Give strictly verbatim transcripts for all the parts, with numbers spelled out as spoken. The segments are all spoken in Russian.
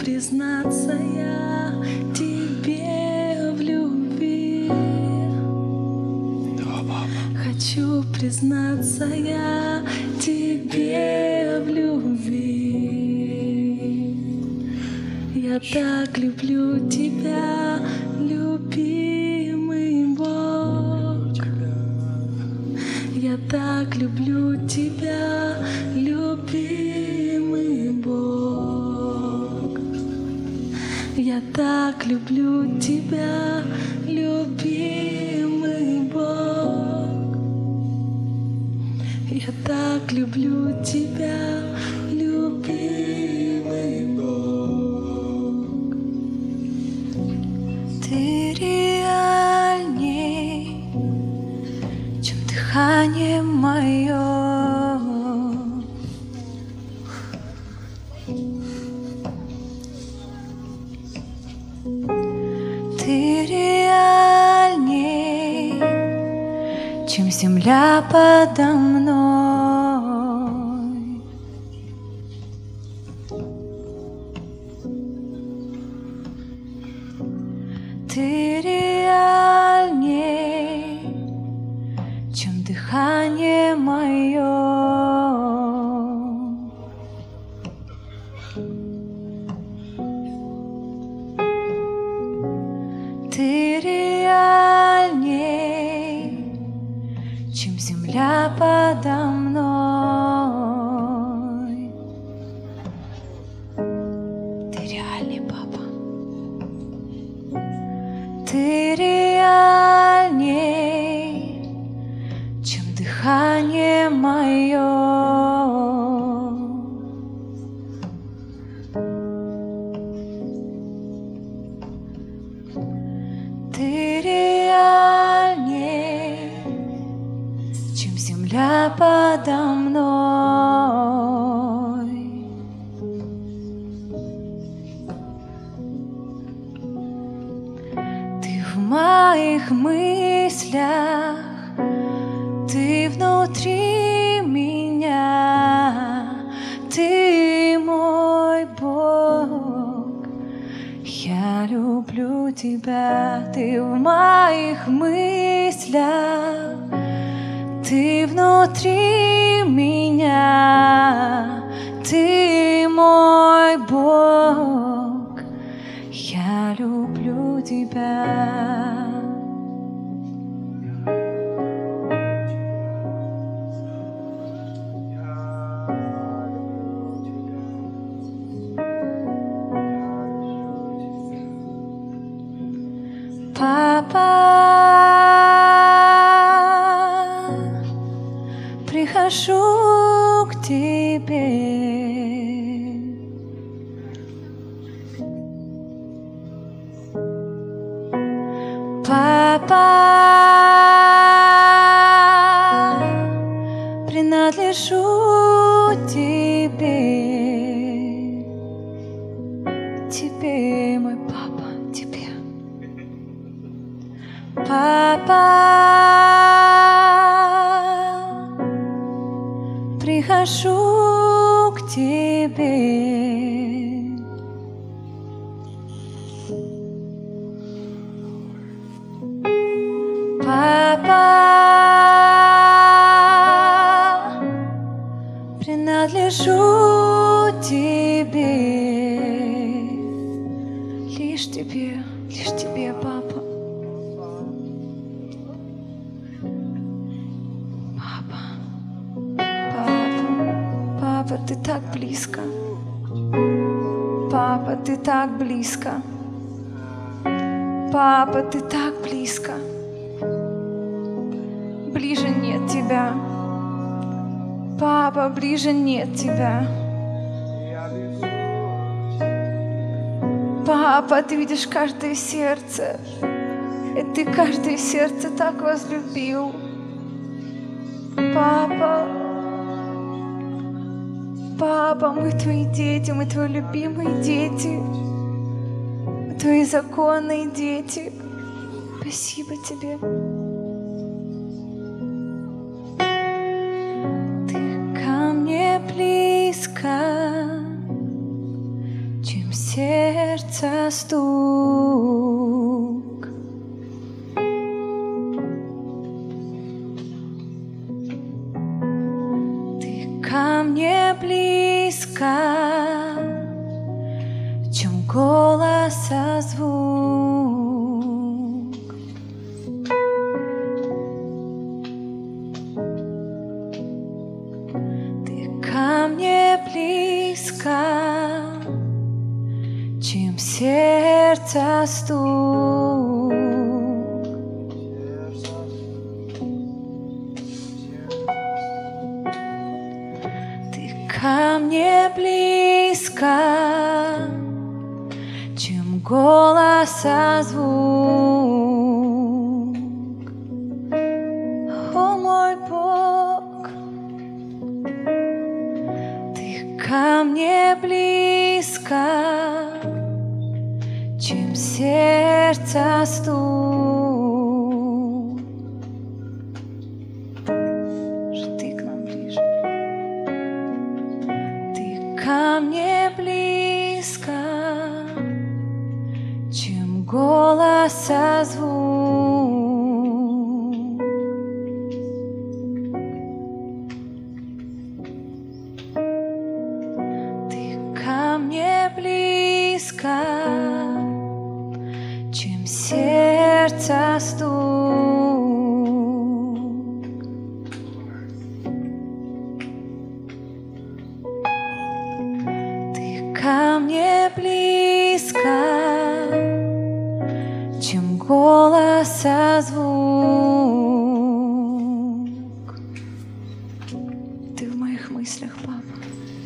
признаться я тебе в любви. Хочу признаться я тебе в любви. Я так люблю тебя, любимый Бог. Я так люблю тебя, любимый Бог. Я так люблю тебя, любимый Бог. Я так люблю тебя, любимый Бог. Ты реальней, чем дыхание мое. Ты реальней, чем земля подо мной. Ты реальней, чем дыхание мое. Ты реальней, чем земля подо мной. Ты реальный, папа. Ты реальней, чем дыхание мое. Ты реальней, чем земля подо мной. Ты в моих мыслях, ты внутри меня, ты мой Бог. Я люблю тебя, ты в моих мыслях, ты внутри меня, ты мой Бог. Я люблю тебя. Папа, прихожу к тебе. Папа, принадлежу тебе. Тебе, мой папа, тебе. Папа, прихожу к тебе. Папа, принадлежу тебе. Лишь тебе, лишь тебе, папа. Папа, ты так близко. Папа, ты так близко. Папа, ты так близко. Ближе нет тебя. Папа, ближе нет тебя. Папа, ты видишь каждое сердце. И ты каждое сердце так возлюбил. Папа, Папа, мы твои дети, мы твои любимые дети, мы твои законные дети. Спасибо тебе. Ты ко мне близко, чем все сердца стук. Ты ко мне близко, чем голоса звук. Ты ко мне близко, чем сердца стук. Ты ко мне близко, чем голоса звук. О мой Бог, ты ко мне близко, чем сердца стук. Ты к нам ближе. Ты ко мне близко, чем голоса звук. Ты ко мне близко, чем сердца стук. Ты ко мне близко, чем голоса звук. Ты в моих мыслях, папа.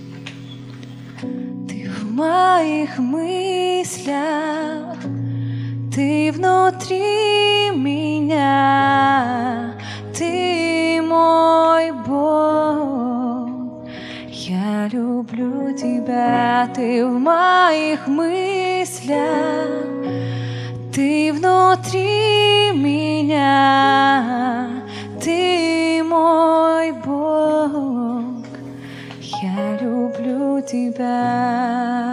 Ты в моих мыслях. Ты внутри меня, ты мой Бог. Я люблю тебя, ты в моих мыслях. Ты внутри меня, ты мой Бог. Я люблю тебя,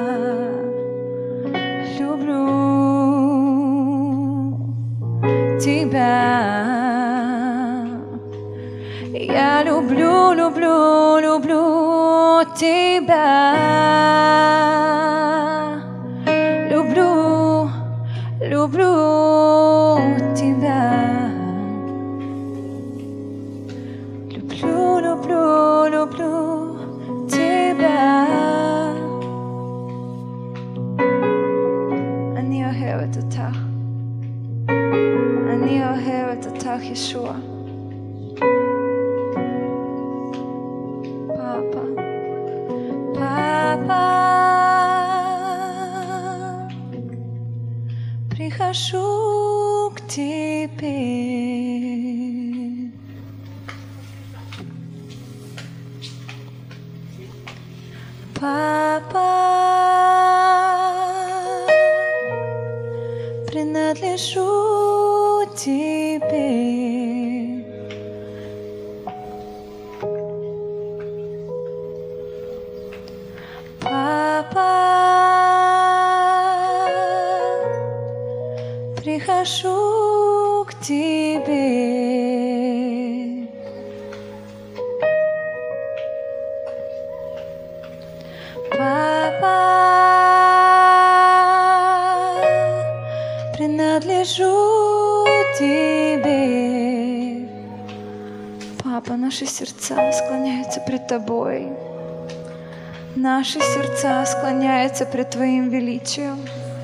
люблю тебя. Я люблю, люблю, люблю тебя. Люблю, люблю тебя. Люблю, люблю, люблю тебя. אני אוהבת אותך. אני אוהבת אותך, ישוע. Папа, папа, прихожу к тебе. Папа, принадлежу тебе. Папа, прихожу к тебе. Папа, принадлежу тебе. Папа, наши сердца склоняются пред тобой. Наши сердца склоняются пред Твоим величием.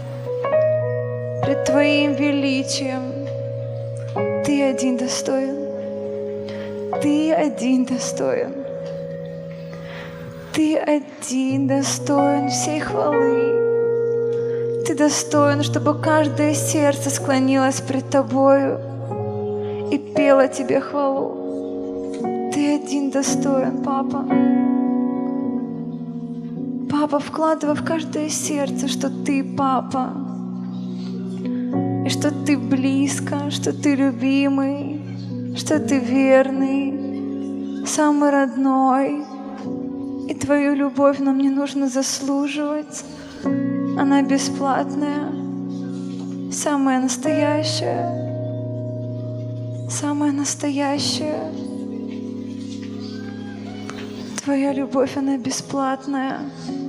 Пред Твоим величием. Ты один достоин. Ты один достоин. Ты один достоин всей хвалы. Ты достоин, чтобы каждое сердце склонилось пред Тобою и пело Тебе хвалу. Ты один достоин, Папа. Папа, вкладывай в каждое сердце, что Ты Папа, и что Ты близко, что Ты любимый, что Ты верный, самый родной. И Твою любовь нам не нужно заслуживать, Она бесплатная, самая настоящая, самая настоящая. Твоя любовь, она бесплатная.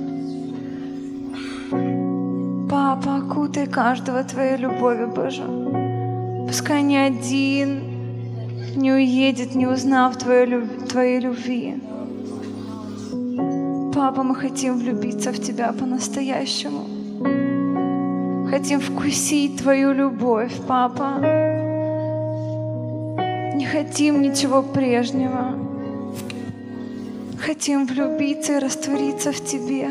Папа, окутай каждого Твоей любовью, Боже. Пускай ни один не уедет, не узнав Твоей, Твоей любви. Папа, мы хотим влюбиться в Тебя по-настоящему. Хотим вкусить Твою любовь, Папа. Не хотим ничего прежнего. Хотим влюбиться и раствориться в Тебе.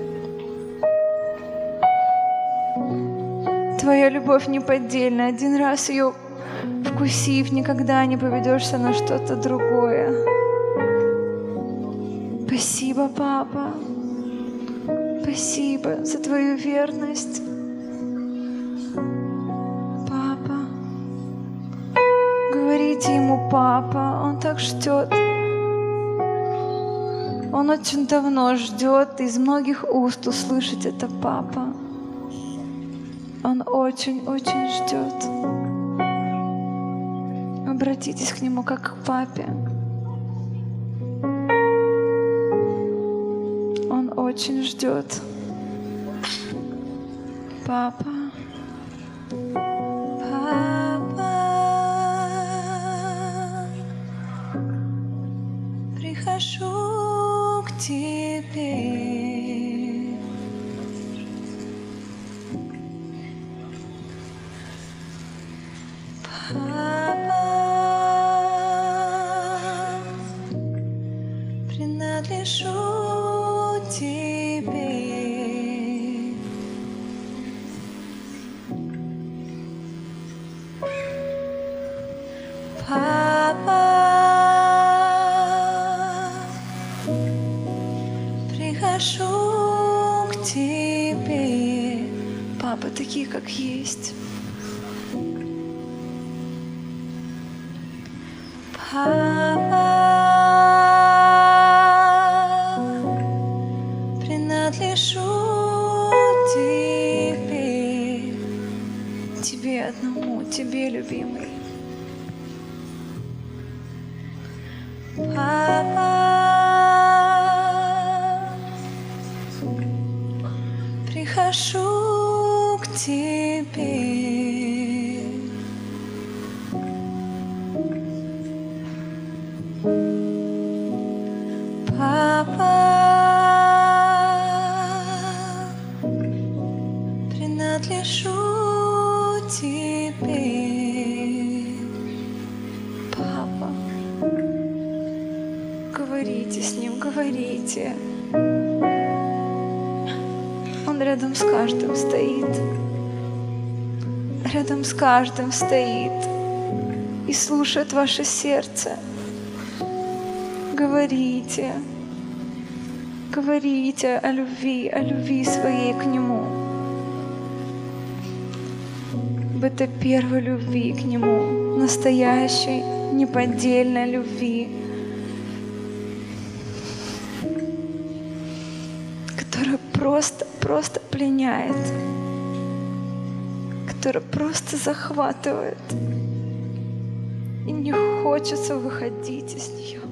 Твоя любовь неподдельна. Один раз ее вкусив, никогда не поведешься на что-то другое. Спасибо, Папа. Спасибо за Твою верность. Папа. Говорите ему, Папа. Он так ждет. Он очень давно ждет из многих уст услышать это, Папа. Он очень-очень ждет. Обратитесь к Нему как к Папе. Он очень ждет. Папа. Папа. Прихожу к Тебе. Папа, принадлежу Тебе. Папа, прихожу к Тебе. Папа, такие, как есть. Папа, принадлежу Тебе, Тебе одному, Тебе, любимый. Папа, прихожу к Тебе. Папа, принадлежу Тебе. Папа, говорите с Ним, говорите. Он рядом с каждым стоит. Рядом с каждым стоит и слушает ваше сердце. Говорите, говорите о любви, о любви своей к Нему. Об этой первой любви к Нему, настоящей, неподдельной любви, которая просто, просто пленяет, которая просто захватывает, и не хочется выходить из нее.